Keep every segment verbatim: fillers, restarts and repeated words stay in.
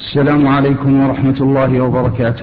السلام عليكم ورحمة الله وبركاته.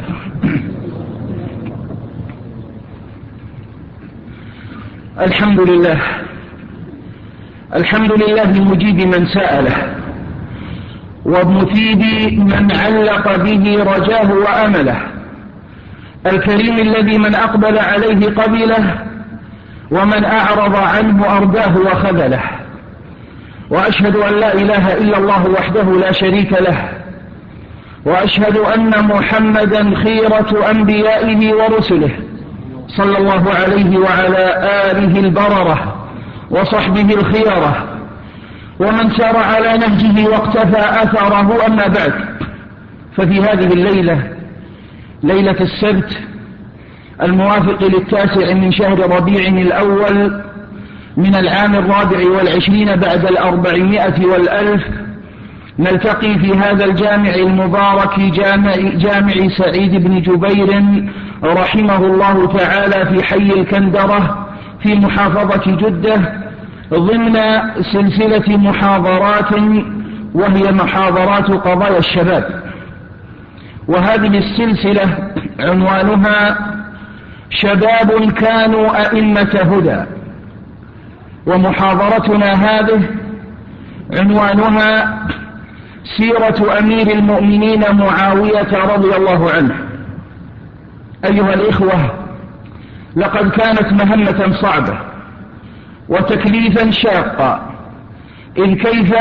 الحمد لله الحمد لله مجيب من سأله ومثيب من علق به رجاه وأمله، الكريم الذي من أقبل عليه قبله ومن أعرض عنه أرداه وخذله، وأشهد أن لا إله إلا الله وحده لا شريك له، وأشهد أن محمدا خيرة أنبيائه ورسله صلى الله عليه وعلى آله البررة وصحبه الخيرة ومن سار على نهجه واقتفى أثره. أما بعد، ففي هذه الليلة ليلة السبت الموافق للتاسع من شهر ربيع الأول من العام الرابع والعشرين بعد الأربعمائة والألف، نلتقي في هذا الجامع المبارك جامع, جامع سعيد بن جبير رحمه الله تعالى في حي الكندرة في محافظة جدة ضمن سلسلة محاضرات وهي محاضرات قضايا الشباب. وهذه السلسلة عنوانها شباب كانوا أئمة هدى، ومحاضرتنا هذه عنوانها سيرة أمير المؤمنين معاوية رضي الله عنه. أيها الإخوة، لقد كانت مهمة صعبة وتكليفا شاقا، إذ كيف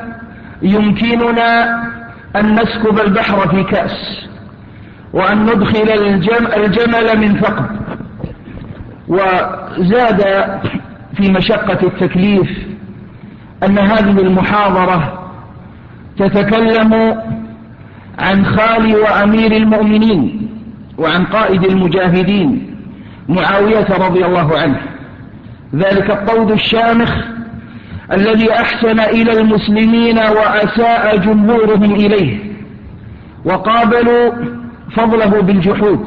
يمكننا أن نسكب البحر في كأس وأن ندخل الجمل من ثقب. وزاد في مشقة التكليف أن هذه المحاضرة تتكلم عن خال وأمير المؤمنين وعن قائد المجاهدين معاوية رضي الله عنه، ذلك الطود الشامخ الذي أحسن إلى المسلمين وأساء جمهورهم إليه وقابلوا فضله بالجحود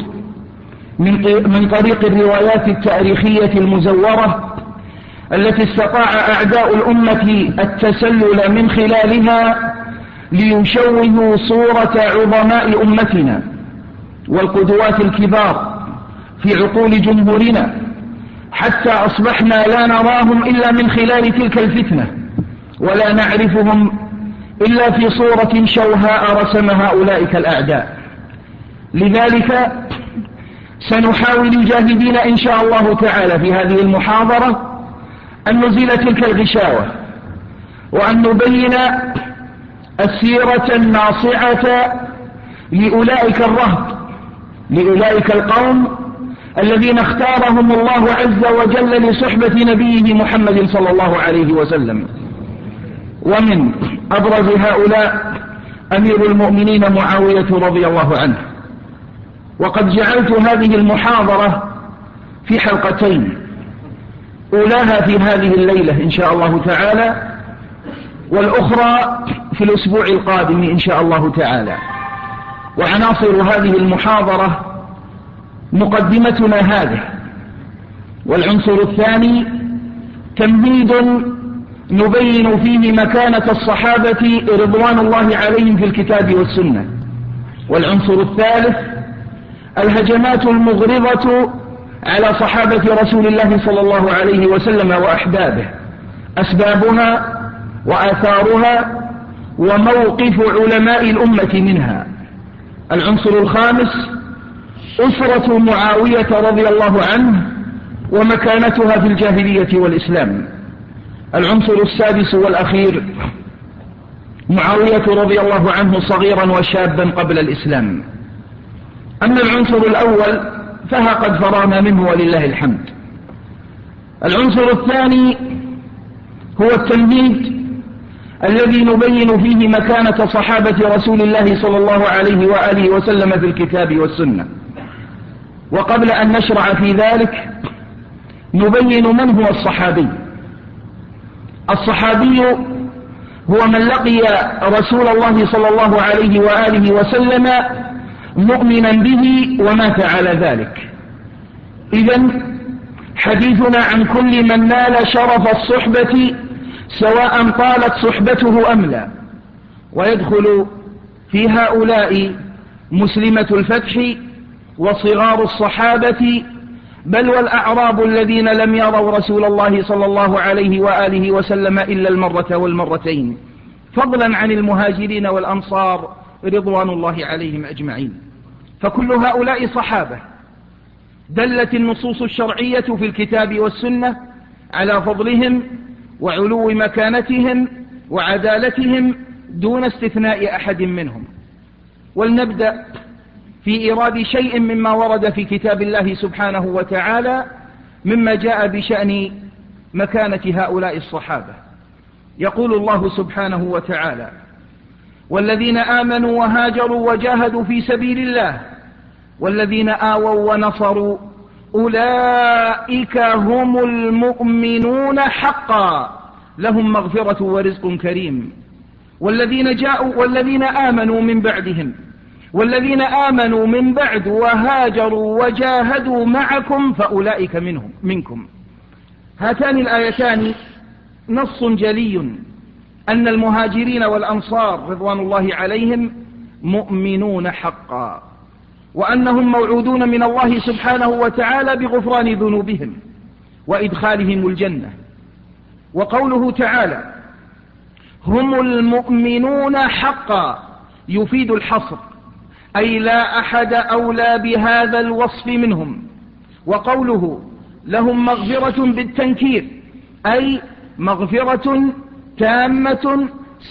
من طريق الروايات التاريخية المزورة التي استطاع أعداء الأمة التسلل من خلالها ليشوهوا صورة عظماء أمتنا والقدوات الكبار في عقول جمهورنا، حتى أصبحنا لا نراهم إلا من خلال تلك الفتنة ولا نعرفهم إلا في صورة شوهاء رسمها أولئك الأعداء. لذلك سنحاول جاهدين إن شاء الله تعالى في هذه المحاضرة أن نزيل تلك الغشاوة وأن نبين السيرة الناصعة لأولئك الرهط، لأولئك القوم الذين اختارهم الله عز وجل لصحبة نبيه محمد صلى الله عليه وسلم. ومن أبرز هؤلاء أمير المؤمنين معاوية رضي الله عنه. وقد جعلت هذه المحاضرة في حلقتين، أولاها في هذه الليلة إن شاء الله تعالى، والأخرى في الأسبوع القادم إن شاء الله تعالى. وعناصر هذه المحاضرة مقدمتنا هذه، والعنصر الثاني تمهيد نبين فيه مكانة الصحابة رضوان الله عليهم في الكتاب والسنة، والعنصر الثالث الهجمات المغرضة على صحابة رسول الله صلى الله عليه وسلم وأحبابه، أسبابها وآثارها وموقف علماء الأمة منها. العنصر الخامس أسرة معاوية رضي الله عنه ومكانتها في الجاهلية والإسلام. العنصر السادس والأخير معاوية رضي الله عنه صغيرا وشابا قبل الإسلام. أما العنصر الأول فها قد فرغنا منه ولله الحمد. العنصر الثاني هو التمهيد الذي نبين فيه مكانة صحابة رسول الله صلى الله عليه وآله وسلم في الكتاب والسنة. وقبل أن نشرع في ذلك نبين من هو الصحابي. الصحابي هو من لقي رسول الله صلى الله عليه وآله وسلم مؤمنا به ومات على ذلك. إذن حديثنا عن كل من نال شرف الصحبة سواء طالت صحبته أم لا، ويدخل في هؤلاء مسلمة الفتح وصغار الصحابة، بل والأعراب الذين لم يروا رسول الله صلى الله عليه وآله وسلم إلا المرة والمرتين، فضلا عن المهاجرين والأنصار رضوان الله عليهم أجمعين. فكل هؤلاء صحابة دلت النصوص الشرعية في الكتاب والسنة على فضلهم وعلو مكانتهم وعدالتهم دون استثناء أحد منهم. ولنبدأ في إيراد شيء مما ورد في كتاب الله سبحانه وتعالى مما جاء بشأن مكانة هؤلاء الصحابة. يقول الله سبحانه وتعالى: والذين آمنوا وهاجروا وجاهدوا في سبيل الله والذين آووا ونصروا أولئك هم المؤمنون حقا لهم مغفرة ورزق كريم. والذين جاءوا والذين آمنوا من بعدهم والذين آمنوا من بعد وهاجروا وجاهدوا معكم فأولئك منهم منكم. هاتان الآيتان نص جلي أن المهاجرين والأنصار رضوان الله عليهم مؤمنون حقا، وأنهم موعودون من الله سبحانه وتعالى بغفران ذنوبهم وإدخالهم الجنة. وقوله تعالى هم المؤمنون حقا يفيد الحصر، أي لا أحد أولى بهذا الوصف منهم. وقوله لهم مغفرة بالتنكير أي مغفرة تامة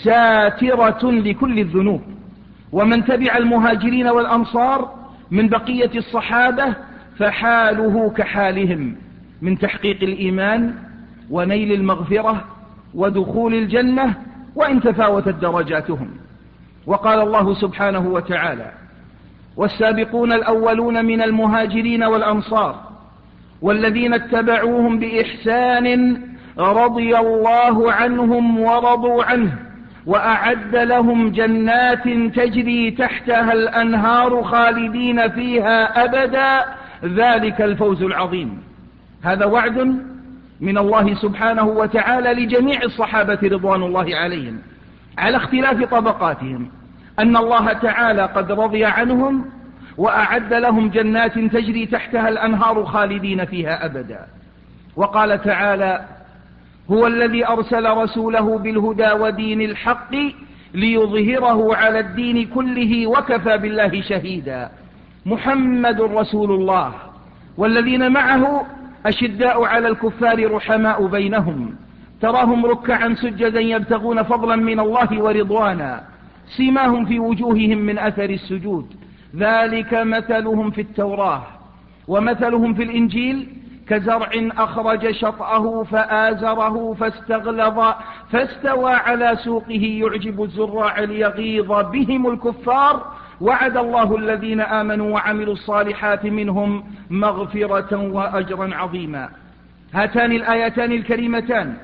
ساترة لكل الذنوب. ومن تبع المهاجرين والأنصار من بقية الصحابة فحاله كحالهم من تحقيق الإيمان ونيل المغفرة ودخول الجنة وإن تفاوتت درجاتهم. وقال الله سبحانه وتعالى: والسابقون الأولون من المهاجرين والأنصار والذين اتبعوهم بإحسان رضي الله عنهم ورضوا عنه وأعد لهم جنات تجري تحتها الأنهار خالدين فيها أبدا ذلك الفوز العظيم. هذا وعد من الله سبحانه وتعالى لجميع الصحابة رضوان الله عليهم على اختلاف طبقاتهم، أن الله تعالى قد رضي عنهم وأعد لهم جنات تجري تحتها الأنهار خالدين فيها أبدا. وقال تعالى: هو الذي أرسل رسوله بالهدى ودين الحق ليظهره على الدين كله وكفى بالله شهيدا. محمد رسول الله والذين معه أشداء على الكفار رحماء بينهم تراهم ركعا سجدا يبتغون فضلا من الله ورضوانا سيماهم في وجوههم من أثر السجود ذلك مثلهم في التوراة ومثلهم في الإنجيل كزرع أخرج شطأه فآزره فاستغلظ فاستوى على سوقه يعجب الزراع ليغيظ بهم الكفار وعد الله الذين آمنوا وعملوا الصالحات منهم مغفرة وأجرا عظيما. هاتان الآيتان الكريمتان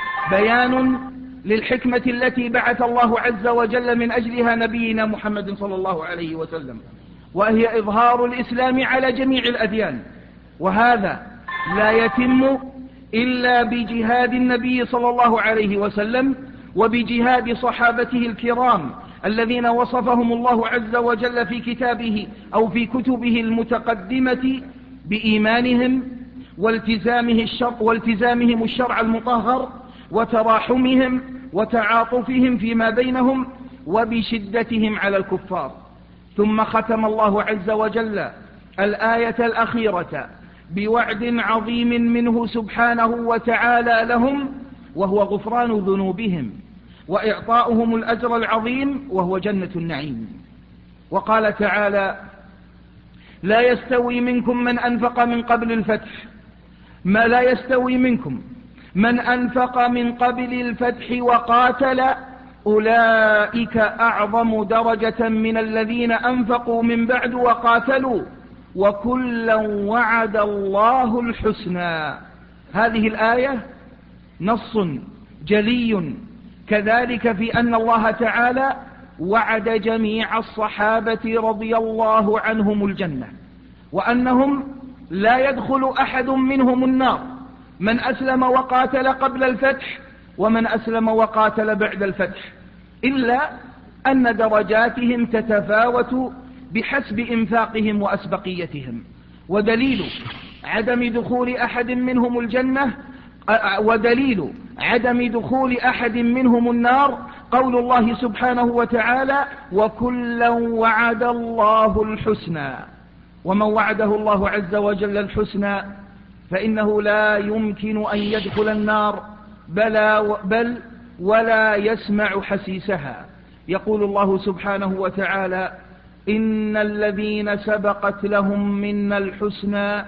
بيان للحكمة التي بعث الله عز وجل من أجلها نبينا محمد صلى الله عليه وسلم، وهي إظهار الإسلام على جميع الأديان، وهذا لا يتم إلا بجهاد النبي صلى الله عليه وسلم وبجهاد صحابته الكرام الذين وصفهم الله عز وجل في كتابه أو في كتبه المتقدمة بإيمانهم والتزامه الشرع والتزامهم الشرع المطهر وتراحمهم وتعاطفهم فيما بينهم وبشدتهم على الكفار. ثم ختم الله عز وجل الآية الأخيرة بوعد عظيم منه سبحانه وتعالى لهم، وهو غفران ذنوبهم وإعطاؤهم الأجر العظيم وهو جنة النعيم. وقال تعالى: لا يستوي منكم من أنفق من قبل الفتح ما لا يستوي منكم من أنفق من قبل الفتح وقاتل أولئك أعظم درجة من الذين أنفقوا من بعد وقاتلوا وكلا وعد الله الحسنى. هذه الآية نص جلي كذلك في أن الله تعالى وعد جميع الصحابة رضي الله عنهم الجنة، وأنهم لا يدخل أحد منهم النار من أسلم وقاتل قبل الفتح ومن أسلم وقاتل بعد الفتح، إلا أن درجاتهم تتفاوت بحسب إنفاقهم وأسبقيتهم. ودليل عدم دخول أحد منهم الجنة ودليل عدم دخول أحد منهم النار قول الله سبحانه وتعالى: وكلا وعد الله الحسنى. ومن وعده الله عز وجل الحسنى فإنه لا يمكن أن يدخل النار بل, بل ولا يسمع حسيسها. يقول الله سبحانه وتعالى: إن الذين سبقت لهم منا الحسنى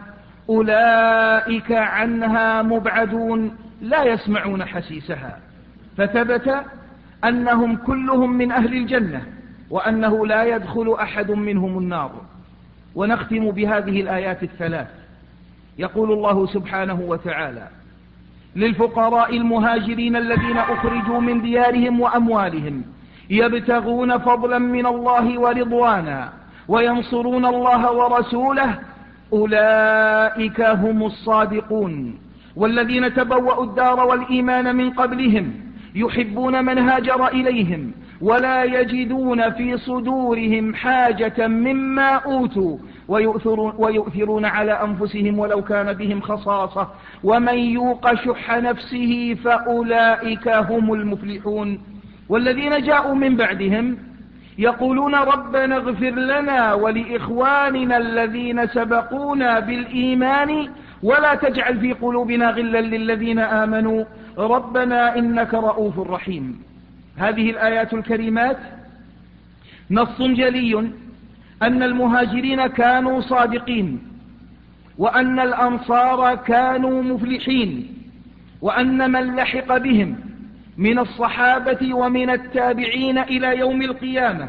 أولئك عنها مبعدون لا يسمعون حسيسها. فثبت أنهم كلهم من أهل الجنة وأنه لا يدخل أحد منهم النار. ونختم بهذه الآيات الثلاث. يقول الله سبحانه وتعالى: للفقراء المهاجرين الذين أخرجوا من ديارهم وأموالهم يبتغون فضلا من الله ورضوانا وينصرون الله ورسوله أولئك هم الصادقون. والذين تبوأوا الدار والإيمان من قبلهم يحبون من هاجر إليهم ولا يجدون في صدورهم حاجة مما أوتوا ويؤثرون, ويؤثرون على أنفسهم ولو كان بهم خصاصة ومن يوق شح نفسه فأولئك هم المفلحون. والذين جاءوا من بعدهم يقولون ربنا اغفر لنا ولإخواننا الذين سبقونا بالإيمان ولا تجعل في قلوبنا غلا للذين آمنوا ربنا إنك رؤوف رحيم. هذه الآيات الكريمات نص جلي أن المهاجرين كانوا صادقين وأن الأنصار كانوا مفلحين، وأن من لحق بهم من الصحابة ومن التابعين إلى يوم القيامة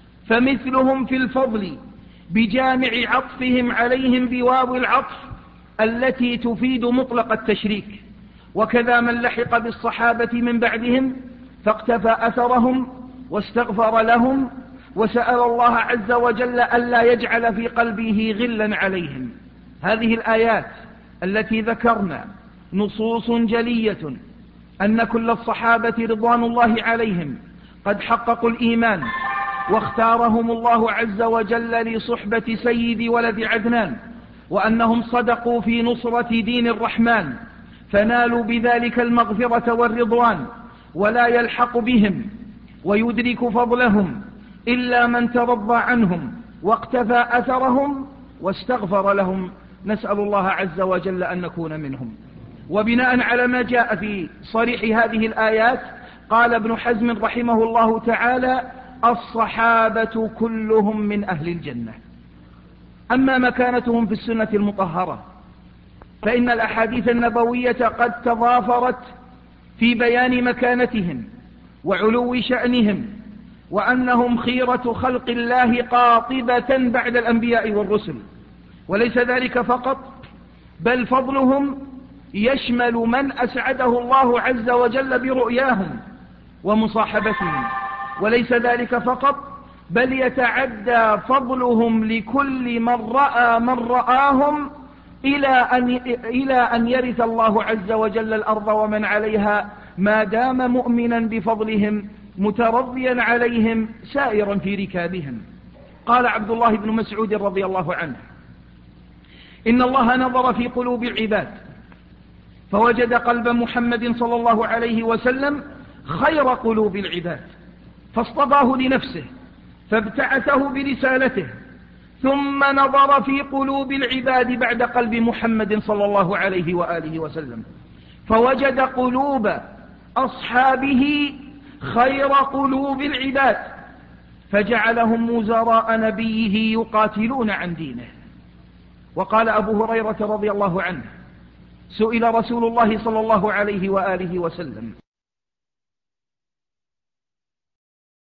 فمثلهم في الفضل بجامع عطفهم عليهم بواو العطف التي تفيد مطلق التشريك. وكذا من لحق بالصحابة من بعدهم فاقتفى أثرهم واستغفر لهم وسأل الله عز وجل ألا يجعل في قلبه غلا عليهم. هذه الآيات التي ذكرنا نصوص جلية أن كل الصحابة رضوان الله عليهم قد حققوا الإيمان واختارهم الله عز وجل لصحبة سيد ولد عدنان، وأنهم صدقوا في نصرة دين الرحمن فنالوا بذلك المغفرة والرضوان، ولا يلحق بهم ويدرك فضلهم إلا من ترضى عنهم واقتفى أثرهم واستغفر لهم. نسأل الله عز وجل أن نكون منهم. وبناء على ما جاء في صريح هذه الآيات قال ابن حزم رحمه الله تعالى: الصحابة كلهم من أهل الجنة. أما مكانتهم في السنة المطهرة فإن الأحاديث النبوية قد تضافرت في بيان مكانتهم وعلو شأنهم وأنهم خيرة خلق الله قاطبة بعد الأنبياء والرسل. وليس ذلك فقط، بل فضلهم يشمل من أسعده الله عز وجل برؤياهم ومصاحبتهم. وليس ذلك فقط، بل يتعدى فضلهم لكل من رأى من رآهم إلى أن, إلى أن يرث الله عز وجل الأرض ومن عليها ما دام مؤمنا بفضلهم مترضيا عليهم سائرا في ركابهم. قال عبد الله بن مسعود رضي الله عنه: إن الله نظر في قلوب العباد فوجد قلب محمد صلى الله عليه وسلم خير قلوب العباد فاصطفاه لنفسه فابتعثه برسالته، ثم نظر في قلوب العباد بعد قلب محمد صلى الله عليه وآله وسلم فوجد قلوب أصحابه خير قلوب العباد فجعلهم وزراء نبيه يقاتلون عن دينه. وقال أبو هريرة رضي الله عنه: سئل رسول الله صلى الله عليه وآله وسلم